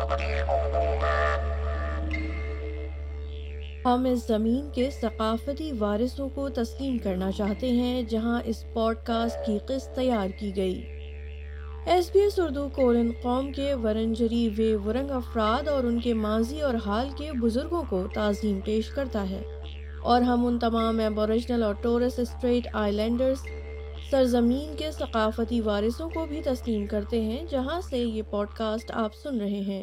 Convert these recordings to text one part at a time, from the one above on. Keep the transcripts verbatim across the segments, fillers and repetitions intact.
ہم اس زمین کے ثقافتی وارثوں کو تسلیم کرنا چاہتے ہیں جہاں اس پوڈ کاسٹ کی قسط تیار کی گئی۔ ایس بی ایس اردو کولن قوم کے ورنجری وے ورنگ افراد اور ان کے ماضی اور حال کے بزرگوں کو تعظیم پیش کرتا ہے، اور ہم ان تمام ایبوریجنل اور ٹورس اسٹریٹ آئی لینڈرز سرزمین کے ثقافتی وارثوں کو بھی تسلیم کرتے ہیں جہاں سے یہ پوڈ کاسٹ آپ سن رہے ہیں۔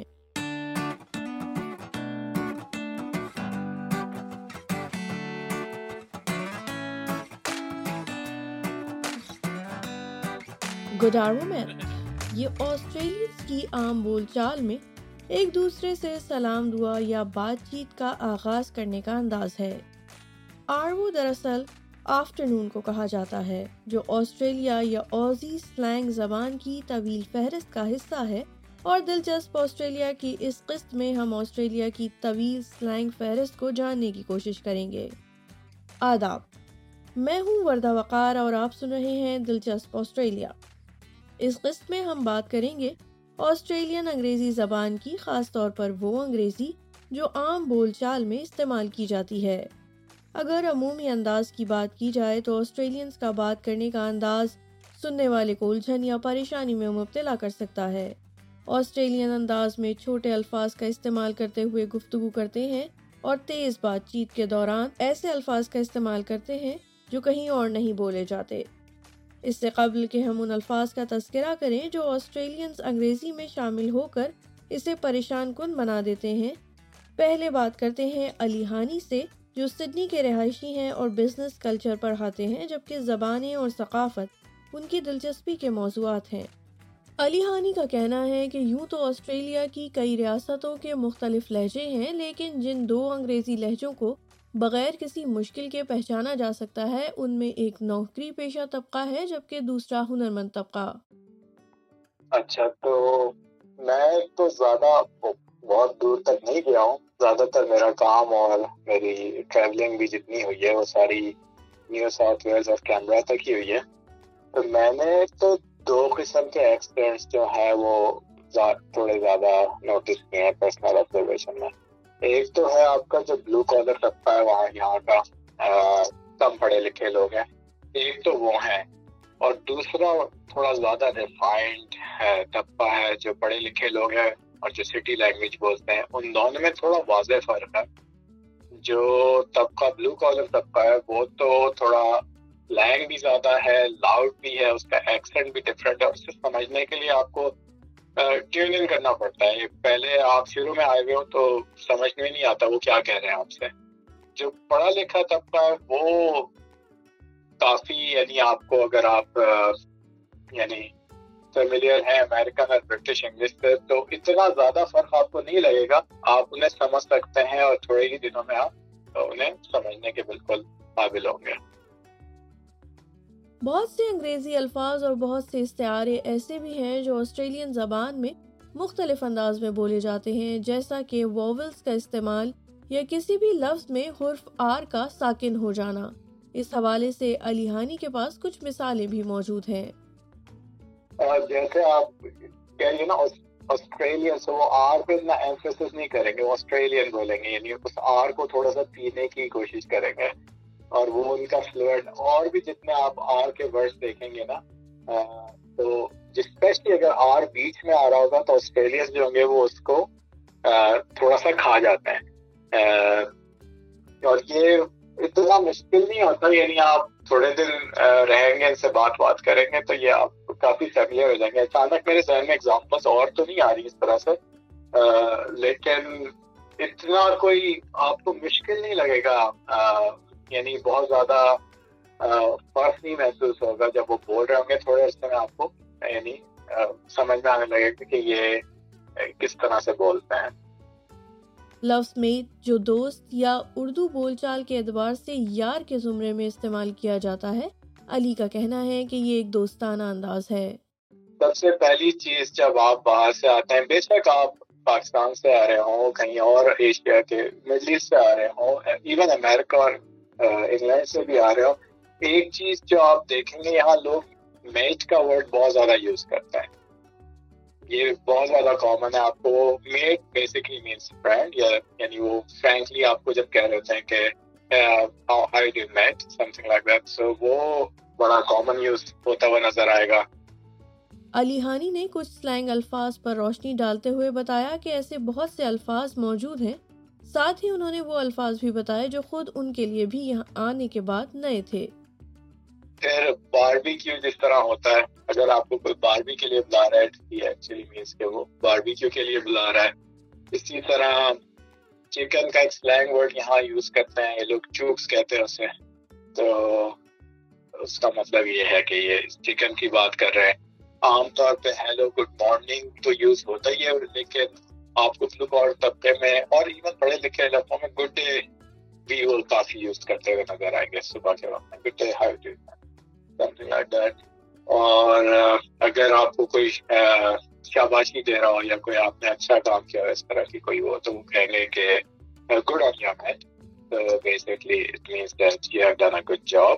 گڈ آرگومنٹ، یہ آسٹریلینز کی عام بول چال میں ایک دوسرے سے سلام دعا یا بات چیت کا آغاز کرنے کا انداز ہے۔ آروو دراصل آفٹرنون کو کہا جاتا ہے، جو آسٹریلیا یا اوزی سلینگ زبان کی طویل فہرست کا حصہ ہے، اور دلچسپ آسٹریلیا کی اس قسط میں ہم آسٹریلیا کی طویل سلینگ فہرست کو جاننے کی کوشش کریں گے۔ آداب، میں ہوں وردہ وقار اور آپ سن رہے ہیں دلچسپ آسٹریلیا۔ اس قسط میں ہم بات کریں گے آسٹریلین انگریزی زبان کی، خاص طور پر وہ انگریزی جو عام بول چال میں استعمال کی جاتی ہے۔ اگر عمومی انداز کی بات کی جائے تو آسٹریلینز کا بات کرنے کا انداز سننے والے کو الجھن یا پریشانی میں مبتلا کر سکتا ہے۔ آسٹریلین انداز میں چھوٹے الفاظ کا استعمال کرتے ہوئے گفتگو کرتے ہیں اور تیز بات چیت کے دوران ایسے الفاظ کا استعمال کرتے ہیں جو کہیں اور نہیں بولے جاتے۔ اس سے قبل کہ ہم ان الفاظ کا تذکرہ کریں جو آسٹریلینز انگریزی میں شامل ہو کر اسے پریشان کن بنا دیتے ہیں، پہلے بات کرتے ہیں علی ہانی سے، جو سڈنی کے رہائشی ہیں اور بزنس کلچر پڑھاتے ہیں، جبکہ زبانیں اور ثقافت ان کی دلچسپی کے موضوعات ہیں۔ علی ہانی کا کہنا ہے کہ یوں تو آسٹریلیا کی کئی ریاستوں کے مختلف لہجے ہیں، لیکن جن دو انگریزی لہجوں کو بغیر کسی مشکل کے پہچانا جا سکتا ہے ان میں ایک نوکری پیشہ طبقہ ہے جبکہ دوسرا ہنرمند طبقہ۔ اچھا، تو میں تو زیادہ بہت دور تک نہیں گیا ہوں، زیادہ تر میرا کام اور میری ٹریولنگ بھی جتنی ہوئی ہے وہ ساری نیو ساؤتھ ویلز اور کینبرا تک ہی ہوئی ہے۔ تو میں نے تو دو قسم کے ایکسپیرئنس جو ہے وہ تھوڑے زیادہ نوٹس کیے ہیں پرسنل آبزرویشن میں۔ ایک تو ہے آپ کا جو بلو کالر طبقہ ہے، وہاں یہاں کا کم پڑھے لکھے لوگ ہیں، ایک تو وہ ہیں، اور دوسرا تھوڑا زیادہ ریفائنڈ ہے طبقہ ہے جو پڑھے لکھے لوگ ہیں اور جو سٹی لینگویج بولتے ہیں۔ ان دونوں میں تھوڑا واضح فرق ہے۔ جو طبقہ بلو کالر طبقہ ہے وہ تو تھوڑا لینگ بھی زیادہ ہے، لاؤڈ بھی ہے، اس کا ایکسنٹ بھی ڈفرینٹ ہے، اسے سمجھنے کے لیے آپ کو ٹیون ان کرنا پڑتا ہے۔ پہلے آپ شروع میں آئے ہوئے ہو تو سمجھ میں نہیں آتا وہ کیا کہہ رہے ہیں آپ سے۔ جو پڑھا لکھا طبقہ ہے وہ کافی، یعنی آپ کو اگر آپ یعنی فیملیئر ہیں امریکن اور برٹش انگلش سے تو اتنا زیادہ فرق آپ کو نہیں لگے گا، آپ انہیں سمجھ سکتے ہیں اور تھوڑے ہی دنوں میں آپ انہیں سمجھنے کے بالکل قابل ہوں گے۔ بہت سے انگریزی الفاظ اور بہت سے استعارے ایسے بھی ہیں جو آسٹریلین زبان میں مختلف انداز میں بولے جاتے ہیں، جیسا کہ واولز کا استعمال یا کسی بھی لفظ میں حرف آر کا ساکن ہو جانا۔ اس حوالے سے علی ہانی کے پاس کچھ مثالیں بھی موجود ہیں۔ جیسے آپ کہیں گے نا آسٹریلین، سے وہ آر پہ اتنا ایمفیسس نہیں کریں گے، وہ آسٹریلین بولیں گے، یعنی اس آر کو تھوڑا سا پینے کی کوشش کریں گے، اور وہ ان کا فلوئنٹ۔ اور بھی جتنے آپ آر کے ورڈز دیکھیں گے نا، تو اسپیشلی اگر آر بیچ میں آ رہا ہوگا تو آسٹریلین جو ہوں گے وہ اس کو تھوڑا سا کھا جاتے ہیں، اور یہ اتنا مشکل نہیں ہوتا، یعنی آپ تھوڑے دن رہیں گے، ان سے بات بات کریں گے تو یہ آپ کافی فیملیئر ہو جائیں گے۔ اچانک میرے ذہن میں ایگزامپلس اور تو نہیں آ رہی اس طرح سے، لیکن اتنا کوئی آپ کو مشکل نہیں لگے گا، یعنی بہت زیادہ فرق نہیں محسوس ہوگا جب وہ بول رہے ہوں گے۔ تھوڑے عرصے میں آپ کو یعنی سمجھ میں آنے لگے گا کہ یہ کس طرح سے بولتے ہیں۔ لفظ میٹ جو دوست یا اردو بول چال کے اعتبار سے یار کے زمرے میں استعمال کیا جاتا ہے، علی کا کہنا ہے کہ یہ ایک دوستانہ انداز ہے۔ سب سے پہلی چیز جب آپ باہر سے آتے ہیں، بے شک آپ پاکستان سے آ رہے ہوں، کہیں اور ایشیا کے مڈل ایسٹ سے آ رہے ہوں، ایون امریکہ اور انگلینڈ سے بھی آ رہے ہوں، ایک چیز جو آپ دیکھیں گے یہاں لوگ میٹ کا ورڈ بہت زیادہ یوز کرتے ہیں۔ یہ بہت زیادہ کامن ہے. آپ کو میٹ بیسکلی مینس فرینڈ, یا یعنی وہ فرینکلی آپ کو جب کہہ رہے ہوتے ہیں کہ how how you met something like that, so وہ بڑا کامن یوز ہوتا ہوا نظر آئے گا. علی ہانی نے کچھ سلینگ الفاظ پر روشنی ڈالتے ہوئے بتایا کہ ایسے بہت سے الفاظ موجود ہیں. ساتھ ہی انہوں نے وہ الفاظ بھی بتائے جو خود ان کے لیے بھی یہاں آنے کے بعد نئے تھے. پھر باربیکیو جس طرح ہوتا ہے, اگر آپ کو کوئی باربی کے لیے بلا رہا ہے, ایکچولی مینس کہ وہ باربیکیو کے لیے بلا رہا ہے. اسی طرح چکن کا ایک سلینگ ورڈ یہاں یوز کرتے ہیں, یہ لوگ چوکس کہتے ہیں اسے. تو اس کا مطلب یہ ہے کہ یہ چکن کی بات کر رہے ہیں. عام طور پہ ہیلو گڈ مارننگ تو یوز ہوتا ہی ہے, لیکن آپ کچھ لوگ اور طبقے میں اور ایون پڑھے لکھے علاقوں میں گڈ ڈے بھی وہ کافی یوز کرتے ہوئے نظر آئیں گے صبح کے وقت میں. Good day, how do something like that. اور اگر آپ کو کوئی شاباشی دے رہا ہو یا کوئی آپ نے اچھا کام کیا ہو اس طرح کی کوئی وہ, تو وہ کہیں گے کہ good on your man. So basically it means that you have done a good job.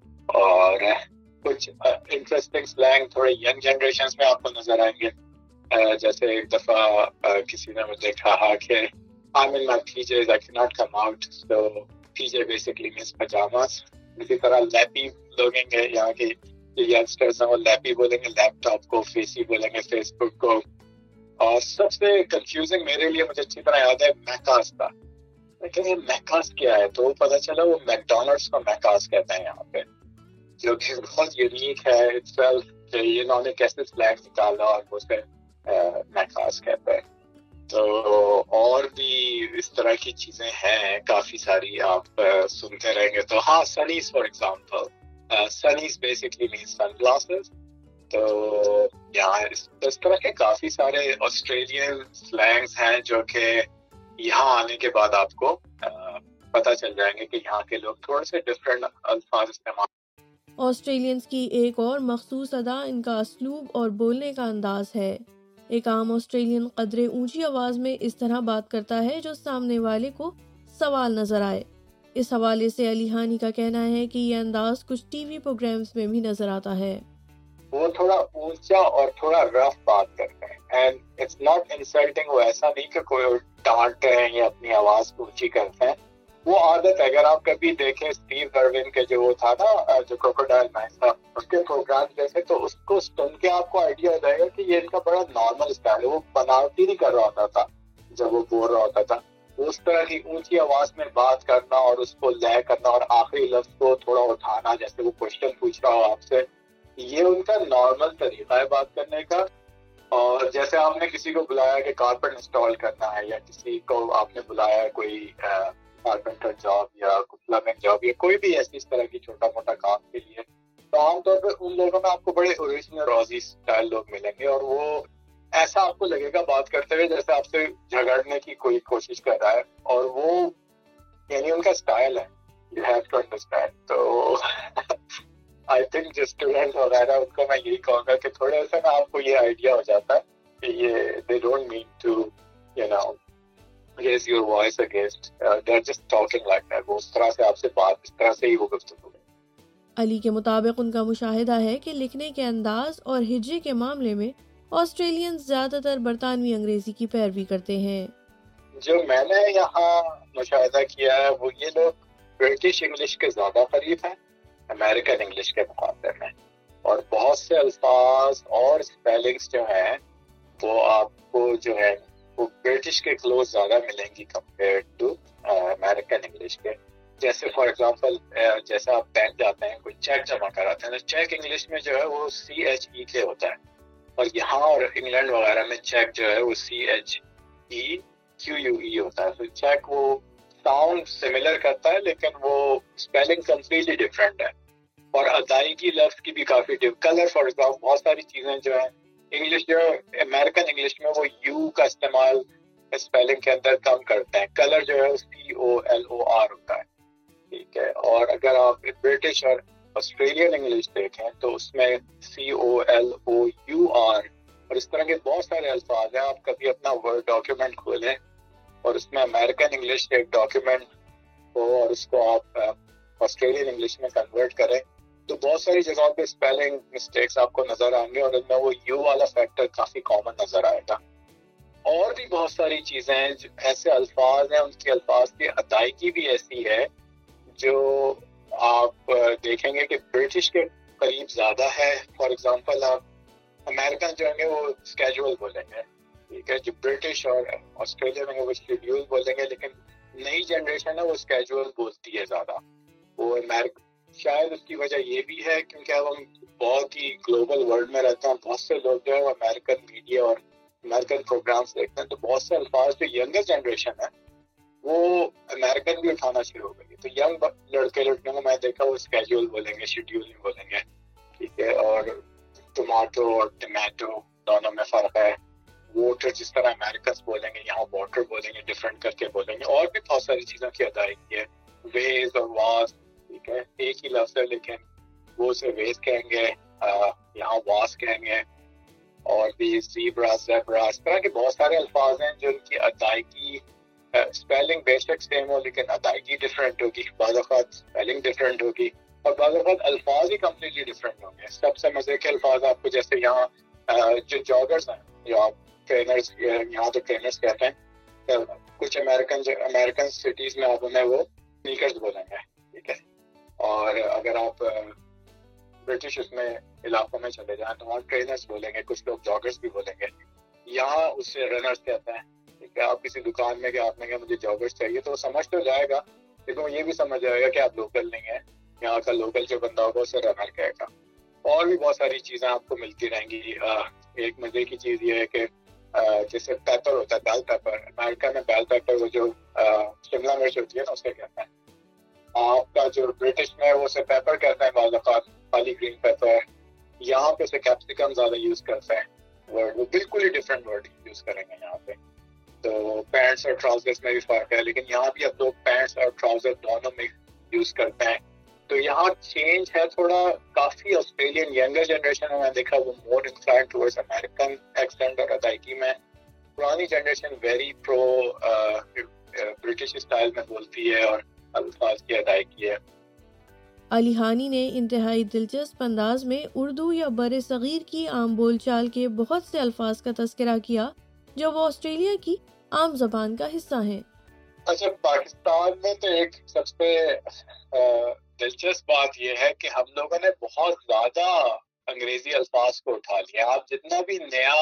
اور کچھ انٹرسٹنگ سلینگ تھوڑے ینگ جنریشنز میں آپ کو نظر آئیں گے. جیسے ایک دفعہ کسی نے مجھے کہا کہ I'm in my P Js, I cannot come out. So P J basically means pajamas. اسی طرح لیپی لوگیں گے, یہاں کے ینگسٹرز ہیں وہ لیپی بولیں گے لیپ ٹاپ کو, فیسی بولیں گے فیس بک کو. اور سب سے کنفیوزنگ میرے لیے مجھے اچھی طرح یاد ہے میکاس تھا. لیکن یہ میکاس کیا ہے, تو پتہ چلا وہ میکڈونلڈس کو میکاس کہتے ہیں یہاں پہ, جو کہ بہت یونیک ہے اٹ سیلف کہ انہوں نے کیسے سلینگ نکالا اور اسے میکاس کہتے ہیں. تو اور بھی اس طرح کی چیزیں ہیں کافی ساری, آپ سنتے رہیں گے. تو ہاں, sunnies for example, sunnies basically means sun glasses. تو یہاں اس طرح کے کافی سارے آسٹریلین سلینگز ہیں جو کہ یہاں آنے کے بعد آپ کو پتہ چل جائیں گے کہ یہاں کے لوگ تھوڑے سے ڈفرینٹ الفاظ استعمال. آسٹریلینز کی ایک اور مخصوص ادا ان کا اسلوب اور بولنے کا انداز ہے. ایک عام آسٹریلین قدرے اونچی آواز میں اس طرح بات کرتا ہے جو سامنے والے کو سوال نظر آئے. اس حوالے سے علی ہانی کا کہنا ہے کہ یہ انداز کچھ ٹی وی پروگرامز میں بھی نظر آتا ہے. وہ تھوڑا اونچا اور تھوڑا رف بات کرتے ہیں, اینڈ اٹس ناٹ انسلٹنگ. وہ ایسا نہیں کہ کوئی ڈانٹ رہے ہیں یا اپنی آواز کو اونچی کرتے ہیں. وہ عادت ہے. اگر آپ کبھی دیکھیں اسٹیو ارون کے جو وہ تھا نا, جو کروکوڈائل مین تھا, اس کے پروگرام جیسے, تو اس کو سن کے آپ کو آئیڈیا ہو جائے گا کہ یہ ان کا بڑا نارمل اسٹائل ہے. وہ بناوٹی نہیں کر رہا ہوتا تھا جب وہ بول رہا ہوتا تھا. اس طرح کی اونچی آواز میں بات کرنا اور اس کو لے کرنا اور آخری لفظ کو تھوڑا اٹھانا, جیسے وہ کوشچن پوچھ رہا ہو آپ سے, یہ ان کا نارمل طریقہ ہے بات کرنے کا. اور جیسے آپ نے کسی کو بلایا کہ کارپیٹ انسٹال کرنا ہے, یا کسی کو آپ نے بلایا کوئی کارپینٹر جاب یا پلمبنگ جاب یا کوئی بھی ایسی اس طرح کی چھوٹا موٹا کام کے لیے, تو عام طور پہ ان لوگوں میں آپ کو بڑے اوریجنل روزی اسٹائل لوگ ملیں گے, اور وہ ایسا آپ کو لگے گا بات کرتے ہوئے جیسے آپ سے جھگڑنے کی کوئی کوشش کر رہا ہے, اور وہ یعنی ان کا اسٹائل ہے. You have to understand. تو آئی تھنک جو اسٹوڈنٹ وغیرہ ان کو میں یہی کہوں گا کہ تھوڑے سے نا آپ کو یہ آئیڈیا ہو جاتا ہے کہ یہ they don't mean to you know raise your voice against, uh, they're just talking like that. وہ اس طرح سے آپ سے بات, اس طرح سے ہی وہ گفتگو. علی کے مطابق ان کا مشاہدہ ہے کہ لکھنے کے انداز اور ہجے کے معاملے میں آسٹریلین زیادہ تر برطانوی انگریزی کی پیروی کرتے ہیں. جو میں نے یہاں مشاہدہ کیا ہے وہ یہ لوگ برٹش انگلش کے زیادہ قریب ہیں امریکن انگلش کے مقابلے میں, اور بہت سے الفاظ اور اسپیلنگس جو ہیں وہ آپ کو جو ہے وہ برٹش کے کلوز زیادہ ملیں گی کمپیئر ٹو امریکن انگلش کے. جیسے فار ایگزامپل جیسے آپ بینک جاتے ہیں کوئی چیک جمع کراتے ہیں, تو چیک انگلش میں جو ہے وہ سی ایچ ای کے ہوتا ہے, اور یہاں اور انگلینڈ وغیرہ میں چیک جو ہے وہ سی ایچ ای کیو یو ای ہوتا ہے. تو چیک وہ ساؤنڈ سملر کرتا ہے لیکن وہ اسپیلنگ کمپلیٹلی ڈفرینٹ ہے, اور ادائیگی لفظ کی بھی کافی ڈف. کلر فار ایگزامپل, بہت ساری چیزیں جو ہیں انگلش جو امریکن انگلش میں وہ یو کا استعمال اسپیلنگ کے اندر کم کرتے ہیں. کلر جو ہے سی او ایل او آر ہوتا ہے, ٹھیک ہے. اور اگر آپ برٹش اور آسٹریلین انگلش دیکھیں تو اس میں C O L O U R اور اس طرح کے بہت سارے الفاظ ہیں. آپ کبھی اپنا ورڈ ڈاکیومنٹ کھولیں اور اس میں امریکن انگلش ایک ڈاکیومنٹ ہو اور اس کو آپ آسٹریلین انگلش میں کنورٹ کریں, تو بہت ساری جگہوں پہ اسپیلنگ مسٹیکس آپ کو نظر آئیں گے اور ان میں وہ یو والا فیکٹر کافی کامن نظر آئے گا. اور بھی بہت ساری چیزیں ہیں, ایسے الفاظ ہیں, ان کے الفاظ کی ادائیگی بھی ایسی ہے جو آپ دیکھیں گے کہ برٹش کے قریب زیادہ ہے. فار ایگزامپل آپ امریکن جو ہیں گے وہ اسکیجول بولیں گے, ٹھیک ہے, جو برٹش اور آسٹریلیا میں وہ شیڈیول بولیں گے, لیکن نئی جنریشن ہے وہ اسکیجول بولتی ہے زیادہ. وہ امریکہ شاید اس کی وجہ یہ بھی ہے کیونکہ اب ہم بہت ہی گلوبل ورلڈ میں رہتے ہیں, بہت سے لوگ جو ہے وہ امریکن میڈیا اور امریکن پروگرامس دیکھتے ہیں, تو بہت سے الفاظ جو ینگر جنریشن ہے وہ امریکن بھی اٹھانا شروع ہو گئی. تو ینگ لڑکے لڑکیوں کو میں دیکھا وہ اسکیجول بولیں گے, شیڈیول نہیں بولیں گے, ٹھیک ہے. اور ٹماٹو اور ٹمیٹو دونوں میں فرق ہے. ووٹر جس طرح امریکنس بولیں گے یہاں واٹر بولیں گے, ڈفرینٹ کر کے بولیں گے. اور بھی بہت ساری چیزوں کی ادائیگی ہے. ویز اور واس, ٹھیک ہے, ایک ہی لفظ ہے لیکن وہ اسے ویز کہیں گے, یہاں واس کہیں گے. اور بھی زیبرا, زیبرا, اس طرح کے بہت سارے الفاظ ہیں جو ان کی ادائیگی اسپیلنگ بے شک سیم ہو لیکن ادائیگی ڈفرینٹ ہوگی. بعض اوقات اسپیلنگ ڈفرینٹ ہوگی اور بعض اوقات الفاظ ہی کمپلیٹلی ڈفرینٹ ہوں گے. سب سے مزے کے الفاظ آپ کو جیسے یہاں جو جاگرز ہیں, جو آپ ٹرینرز, یہاں تو ٹرینرز کہتے ہیں, کچھ امریکن جو امریکن سٹیز میں آپ انہیں وہ سنیکرز بولیں گے, ٹھیک ہے. اور اگر آپ برٹش اس میں علاقوں میں چلے جائیں تو وہاں ٹرینرز بولیں گے, کچھ لوگ جاگرز بھی بولیں گے. یہاں اسے رنرز کہتے ہیں, ٹھیک ہے. آپ کسی دکان میں کہ آپ نے کہا مجھے جاگرز چاہیے تو وہ سمجھ تو جائے گا لیکن وہ یہ بھی سمجھ جائے گا کہ آپ لوکل نہیں ہیں, یہاں کا لوکل جو بندہ ہوگا اسے رنر کہے گا. اور بھی بہت ساری چیزیں آپ کو ملتی رہیں گی. ایک مزے کی چیز یہ ہے کہ جیسے پیپر ہوتا ہے, بیل پیپر, امریکہ میں بیل پیپر وہ جو شملہ مرچ ہوتی ہے نا اسے کہتے ہیں. آپ کا جو برٹش میں وہ اسے پیپر کہتے ہیں بعض اوقات, خالی گرین پیپر. یہاں پہ اسے کیپسیکم زیادہ یوز کرتے ہیں ورڈ, وہ بالکل ہی ڈفرینٹ ورڈ یوز کریں گے یہاں پہ. تو پینٹس اور ٹراؤزرز میں بھی فرق ہے, لیکن یہاں بھی اب لوگ پینٹس اور ٹراؤزر دونوں میں یوز کرتے ہیں. تو یہاں چینج ہے تھوڑا کافی. آسٹریلین ینگر جنریشن میں دیکھا وہ more inclined towards American accent اور ادائیگی میں. پرانی generation very pro British style میں بولتی ہے اور الفاظ کی ادائیگی ہے. علی ہانی نے انتہائی دلچسپ انداز میں اردو یا بر صغیر کی عام بول چال کے بہت سے الفاظ کا تذکرہ کیا جو وہ آسٹریلیا کی عام زبان کا حصہ ہیں. اچھا, پاکستان میں تو ایک سب سے دلچسپ بات یہ ہے کہ ہم لوگوں نے بہت زیادہ انگریزی الفاظ کو اٹھا لیا. آپ جتنا بھی نیا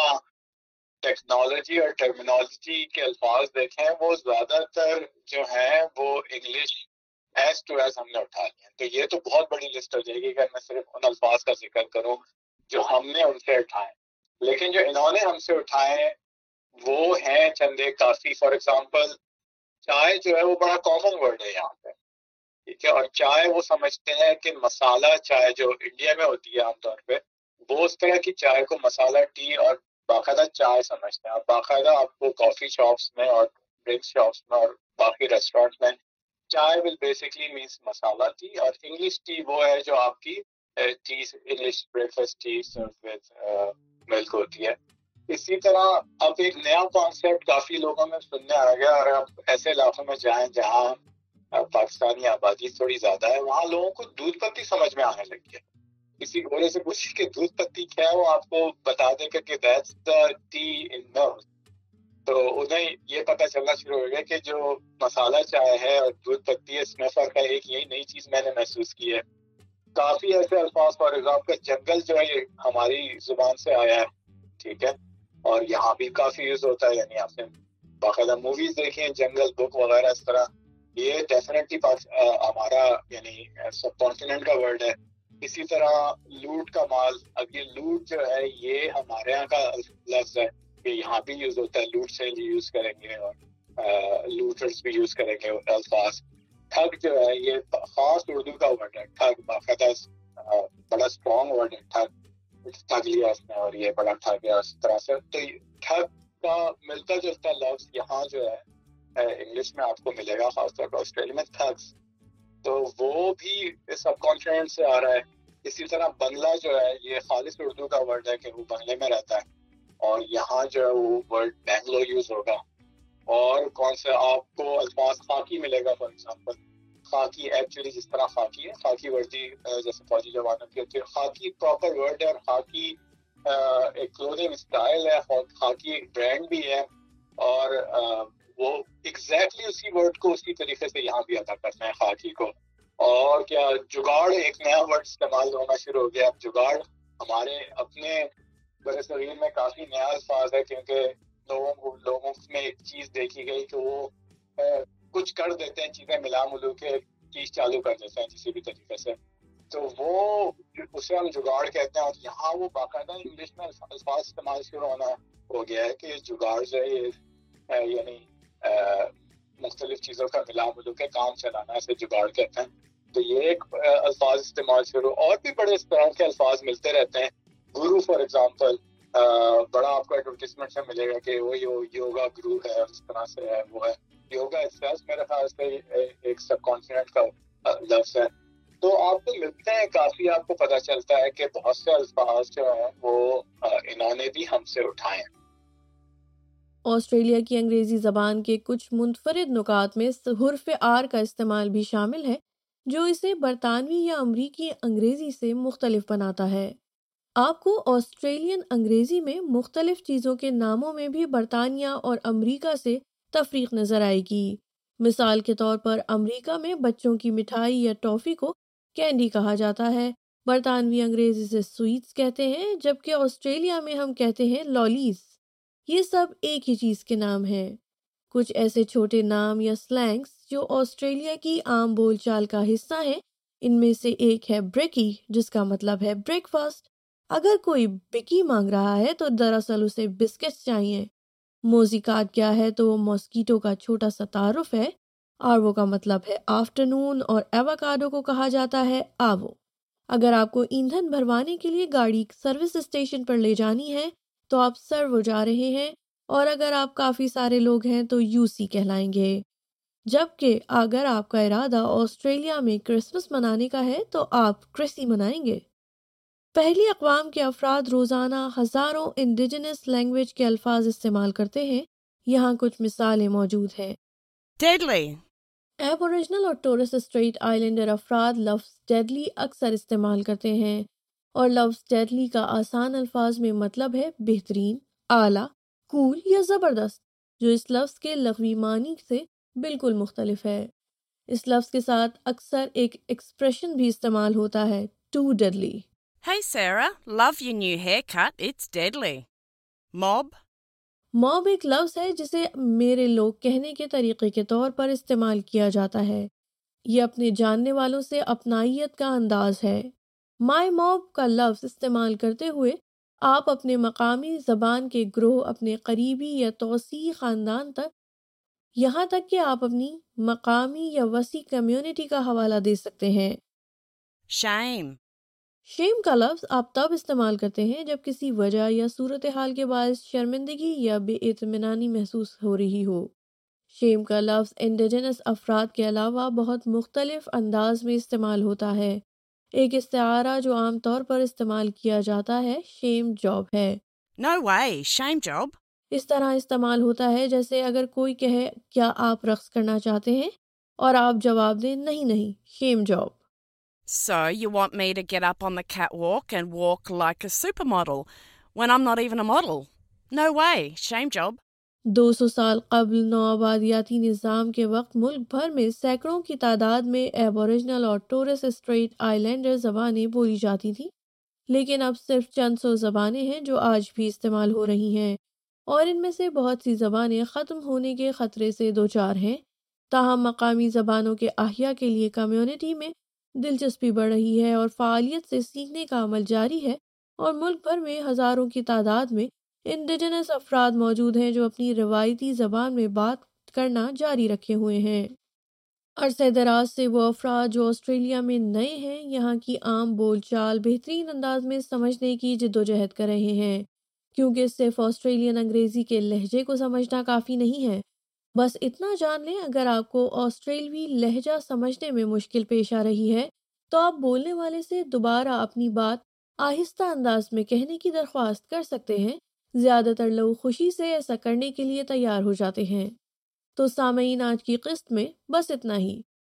ٹیکنالوجی اور ٹرمینالوجی کے الفاظ دیکھیں وہ زیادہ تر جو ہیں وہ انگلش ایز ٹو ایز ہم نے اٹھا لیا. تو یہ تو بہت بڑی لسٹ ہو جائے گی اگر میں صرف ان الفاظ کا ذکر کروں جو ہم نے ان سے اٹھائے, لیکن جو انہوں نے ہم سے اٹھائے وہ ہیں چند ایک کافی. فار ایگزامپل چائے جو ہے وہ بڑا کامن ورڈ ہے یہاں پہ, ٹھیک ہے. اور چائے وہ سمجھتے ہیں کہ مسالہ چائے جو انڈیا میں ہوتی ہے عام طور پہ, وہ اس طرح کی چائے کو مسالہ ٹی اور باقاعدہ چائے سمجھتے ہیں. باقاعدہ آپ کو کافی شاپس میں اور ڈرنک شاپس میں اور باقی ریسٹورینٹ میں chai will basically means masala tea, اور انگلش ٹی وہ ہے جو آپ کی tea, English breakfast tea serve with milk ہوتی ہے. اسی طرح اب ایک نیا کانسیپٹ کافی لوگوں میں سننے آ گیا, اور آپ ایسے علاقوں میں جائیں جہاں پاکستانی آبادی تھوڑی زیادہ ہے وہاں لوگوں کو دودھ پتی سمجھ میں آنے لگی ہے. کسی گھوڑے سے پوچھیں کہ دودھ پتی کیا ہے, وہ آپ کو بتا دے گا کہ دیٹس دی ٹی ان ملک. تو انہیں یہ پتہ چلنا شروع ہو گیا کہ جو مسالہ چائے ہے اور دودھ پتی ہے اس میں فرق ہے. ایک یہی نئی چیز میں نے محسوس کی ہے. کافی ایسے الفاظ, فار ایگزامپل جنگل جو ہے یہ ہماری زبان سے آیا ہے, ٹھیک ہے, اور یہاں بھی کافی یوز ہوتا ہے. یعنی آپ نے باقاعدہ موویز دیکھی ہیں, جنگل بک وغیرہ اس طرح, یہ ڈیفینیٹلی ہمارا یعنی سب کانٹیننٹ کا ورڈ ہے. اسی طرح لوٹ کا مال, اب یہ لوٹ جو ہے یہ ہمارے یہاں کا لفظ ہے کہ یہاں بھی یوز ہوتا ہے. لوٹ سے یوز کریں گے اور لوٹرز بھی یوز کریں گے الفاظ. ٹھگ جو ہے یہ خاص اردو کا ورڈ ہے. ٹھگ باقاعدہ بڑا اسٹرانگ ورڈ ہے. ٹھگ ٹھگ لیا اس نے اور یہ بڑا ٹھگ ہے اس طرح سے. تو ٹھگ کا ملتا جلتا لفظ یہاں جو ہے انگلش میں آپ کو ملے گا, خاص طور پر آسٹریلیا میں تھگس. تو وہ بھی سب کانٹیننٹ سے آ رہا ہے. اسی طرح بنگلہ جو ہے یہ خالص اردو کا ورڈ ہے کہ وہ بنگلے میں رہتا ہے, اور یہاں جو ہے وہ ورڈ بینگلو یوز ہوگا. اور کون سے آپ کو الفاظ خاکی ملے گا, فار ایگزامپل خاکی ایکچولی جس طرح خاکی ہے، خاکی وردی جیسے فوجی جوانوں کی ہوتی ہے، خاکی پراپر ورڈ ہے، اور خاکی ایک کلوتھنگ اسٹائل ہے، خاکی برانڈ بھی ہے، اور وہ ایگزیکٹلی اسی ورڈ کو اسی طریقے سے یہاں بھی ادا کرنا ہے خاکی کو. اور کیا جگاڑ ایک نیا ورڈ استعمال ہونا شروع ہو گیا. اب جگاڑ ہمارے اپنے بر صغیر میں کافی نیا الفاظ ہے، کیونکہ لوگوں کو لوگوں میں ایک چیز دیکھی گئی کہ وہ کچھ کر دیتے ہیں، چیزیں ملا ملو کے چیز چالو کر دیتے ہیں کسی بھی طریقے سے، تو وہ اسے ہم جگاڑ کہتے ہیں. اور یہاں وہ باقاعدہ انگلش میں الفاظ استعمال شروع ہونا ہو گیا ہے کہ جگاڑ جو ہے یہ یعنی مختلف چیزوں کا ملا ملو کے کام چلانا، اسے جگاڑ کہتے ہیں. تو یہ ایک الفاظ استعمال شروع، اور بھی بڑے اس طرح کے الفاظ ملتے رہتے ہیں. گرو فار ایگزامپل بڑا آپ کو ایڈورٹیزمنٹ میں ملے گا کہ وہ یوگا گرو ہے، اور اس طرح سے ہے وہ ہے. یوگا احساس میرے خیال سے ایک سب کانٹیننٹ کا لفظ ہے. تو آپ کو ملتے ہیں کافی، آپ کو پتہ چلتا ہے کہ بہت سے الفاظ جو ہیں وہ انہوں نے بھی ہم سے اٹھائے ہیں. آسٹریلیا کی انگریزی زبان کے کچھ منفرد نکات میں حرف آر کا استعمال بھی شامل ہے، جو اسے برطانوی یا امریکی انگریزی سے مختلف بناتا ہے. آپ کو آسٹریلین انگریزی میں مختلف چیزوں کے ناموں میں بھی برطانیہ اور امریکہ سے تفریق نظر آئے گی. مثال کے طور پر امریکہ میں بچوں کی مٹھائی یا ٹافی کو کینڈی کہا جاتا ہے، برطانوی انگریزی سے سویٹس کہتے ہیں، جبکہ آسٹریلیا میں ہم کہتے ہیں لالیز. یہ سب ایک ہی چیز کے نام ہیں. کچھ ایسے چھوٹے نام یا سلینگز جو آسٹریلیا کی عام بول چال کا حصہ ہیں، ان میں سے ایک ہے بریکی، جس کا مطلب ہے بریک فاسٹ. اگر کوئی بکی مانگ رہا ہے تو دراصل اسے بسکٹس چاہیے. موزیکات کیا ہے تو وہ ماسکیٹو کا چھوٹا سا تعارف ہے. آروو کا مطلب ہے آفٹرنون، اور ایووکاڈو کو کہا جاتا ہے آوو. اگر آپ کو ایندھن بھروانے کے لیے گاڑی سروس اسٹیشن پر لے جانی ہے تو آپ سرو جا رہے ہیں، اور اگر آپ کافی سارے لوگ ہیں تو یو سی کہلائیں گے. جبکہ اگر آپ کا ارادہ آسٹریلیا میں کرسمس منانے کا ہے تو آپ کرسی منائیں گے. پہلی اقوام کے افراد روزانہ ہزاروں انڈیجنس لینگویج کے الفاظ استعمال کرتے ہیں. یہاں کچھ مثالیں موجود ہیں. Deadly. ایبوریجنل اور ٹورس اسٹریٹ آئی لینڈر افراد لفظ ڈیڈلی اکثر استعمال کرتے ہیں، اور لفظ ڈیڈلی کا آسان الفاظ میں مطلب ہے بہترین، اعلیٰ، کول یا زبردست، جو اس لفظ کے لغوی معنی سے بالکل مختلف ہے. اس لفظ کے ساتھ اکثر ایک ایکسپریشن بھی استعمال ہوتا ہے، too deadly. Hey Sarah, love your new haircut. It's deadly. Mob. Mob ایک لفظ ہے جسے میرے لوگ کہنے کے طریقے کے طور پر استعمال کیا جاتا ہے. یہ اپنے جاننے والوں سے اپنائیت کا انداز ہے. مائی موب کا لفظ استعمال کرتے ہوئے آپ اپنے مقامی زبان کے گروہ، اپنے قریبی یا توسیعی خاندان تک، یہاں تک کہ آپ اپنی مقامی یا وسیع کمیونٹی کا حوالہ دے سکتے ہیں. Shame. شیم کا لفظ آپ تب استعمال کرتے ہیں جب کسی وجہ یا صورتحال کے باعث شرمندگی یا بے اطمینانی محسوس ہو رہی ہو. شیم کا لفظ انڈیجنس افراد کے علاوہ بہت مختلف انداز میں استعمال ہوتا ہے. ایک استعارہ جو عام طور پر استعمال کیا جاتا ہے شیم جاب ہے. No way. Shame job. اس طرح استعمال ہوتا ہے جیسے اگر کوئی کہے کیا آپ رقص کرنا چاہتے ہیں، اور آپ جواب دیں نہیں نہیں، shame job. So you want me to get up on the catwalk and walk like a supermodel when I'm not even a model? No way. Shame job. دو سو سال قبل نوآبادیاتی نظام کے وقت ملک بھر میں سینکڑوں کی تعداد میں ایبوریجنل اور ٹورس اسٹریٹ آئی لینڈر زبانیں بولی جاتی تھیں، لیکن اب صرف چند سو زبانیں ہیں جو آج بھی استعمال ہو رہی ہیں، اور ان میں سے بہت سی زبانیں ختم ہونے کے خطرے سے دوچار ہیں. تاہم مقامی زبانوں کے احیاء کے لیے کمیونٹی میں دلچسپی بڑھ رہی ہے، اور فعالیت سے سیکھنے کا عمل جاری ہے، اور ملک بھر میں ہزاروں کی تعداد میں انڈیجنس افراد موجود ہیں جو اپنی روایتی زبان میں بات کرنا جاری رکھے ہوئے ہیں. عرصہ دراز سے وہ افراد جو آسٹریلیا میں نئے ہیں یہاں کی عام بول چال بہترین انداز میں سمجھنے کی جدوجہد کر رہے ہیں، کیونکہ صرف آسٹریلین انگریزی کے لہجے کو سمجھنا کافی نہیں ہے. بس اتنا جان لیں، اگر آپ کو آسٹریلوی لہجہ سمجھنے میں مشکل پیش آ رہی ہے تو آپ بولنے والے سے دوبارہ اپنی بات آہستہ انداز میں کہنے کی درخواست کر سکتے ہیں. زیادہ تر لوگ خوشی سے ایسا کرنے کے لیے تیار ہو جاتے ہیں. تو سامعین، آج کی قسط میں بس اتنا ہی.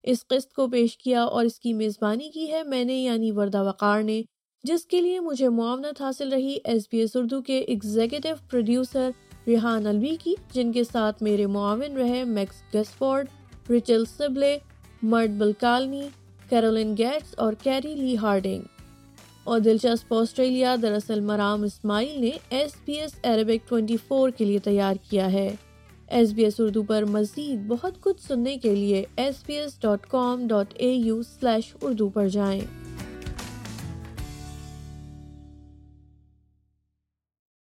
اس قسط کو پیش کیا اور اس کی میزبانی کی ہے میں نے یعنی وردہ وقار نے، جس کے لیے مجھے معاونت حاصل رہی ایس بی ایس اردو کے ایگزیکٹو پروڈیوسر ریحان الوی کی، جن کے ساتھ میرے معاون رہے میکس گیسفورڈ، ریچل سبلے، مرد بلکالنی، کیرولین گیٹس اور کیری لی ہارڈنگ۔ اور دلچسپ آسٹریلیا دراصل مرام اسماعیل نے ایس بی ایس عربک چوبیس کے لیے تیار کیا ہے۔ ایس بی ایس اردو پر مزید بہت کچھ سننے کے لیے S B S dot com dot A U slash Urdu پر جائیں۔